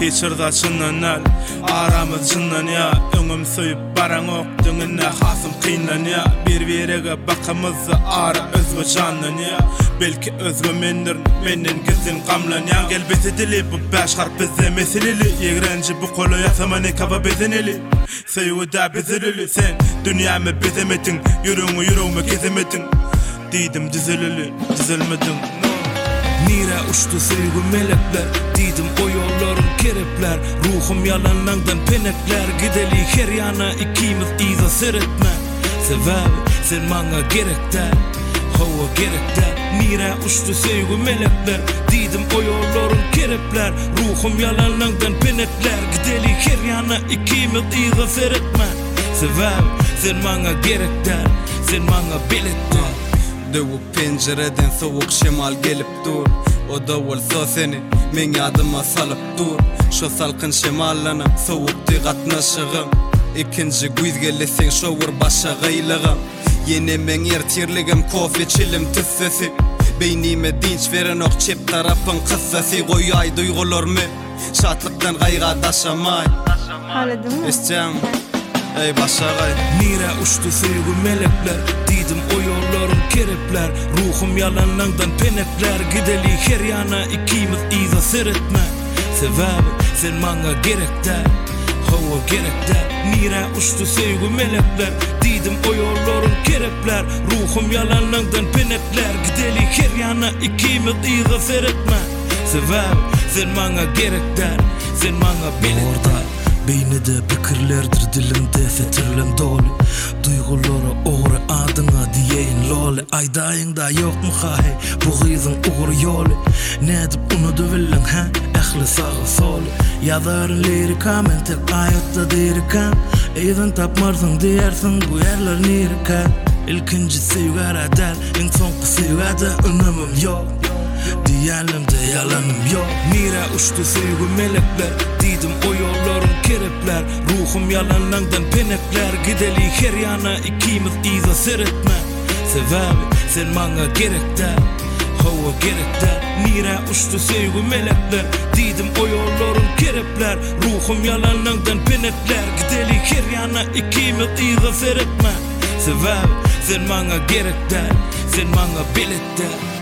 Hiçirda çından al aramız çından ya öňüm söýüp baraň okdyňyna hasym kynlan ya bir-birege bakamyzy ara özgü janlan ya belki özgü menden gizin gamlan ya gelbeti dili bu başgar bizde meseleli ýegrenji bu goly ýasamany kaba bezeneli söýgüda bezeli sen dünýämi bezemedin ýüreğimi kezemedin diýdim dizelmedin Nira uçtu sevgi melekler Didim o yolların kerepler Ruhum yalanlardan penekler Gideli her yana ikimiz iza seyretme Sebebi sen bana gerekler Hava gerekler Nira uçtu sevgi melekler Didim o yolların kerepler Ruhum yalanlardan penekler Gideli her yana ikimiz iza seyretme Sebebi sen bana gerekler Sen bana biletler Dövüp pencereden soğuk şemal gelip dur O davulsa seni men yadıma salıp dur Şo salkın şemallana soğuk gatnaşygym İkinci güýz gelesen şowur başa gaýlygym Yine men ertirligim kofe çilim tüssesi Beynime dinç veren ok çep tarapın kıssasi Goýay duýgularmy şatlykdan gaýga daşamay Escem ey başagay Nira uçtu sevgi melekler Didim o yolların kerepler Ruhum yalanlardan penekler Gideli her yana ikimiz iza seyretme Sebebi sen bana gerekler Hava gerekler Nira uçtu sevgi melekler Didim o yolların kerepler Ruhum yalanlardan penekler Gideli her yana ikimiz iza seyretme Sebebi sen bana gerekler Sen bana biletler Beynide pikirlerdir dilimde fetirlim dolu Duygulara oğru adına diyeyin loli Aydaýyňda ýokmy hahy bu gyzyň uğru ýoly Nädip unudy bilin ha ähli sagy soli Ýazaryn lirika men tek aýatda dirika Eýden tapmarsyň diýersiň bu ýerler nirika Ilkinji sevgara däl iň soňky sevgada önümim ýok Diýelimde yalanım ýok Nira uçtu sevgi melekler Didim o yolların kerepler Ruhum yalanlardan penekler Gideli her yana ikimiz iza seyretme Sebebi sen bana gerekler Hava gerekler Nira uçtu sevgi melekler Didim o yolların kerepler Ruhum yalanlardan penekler Gideli her yana ikimiz iza seyretme Sebebi sen bana gerekler Sen bana biletler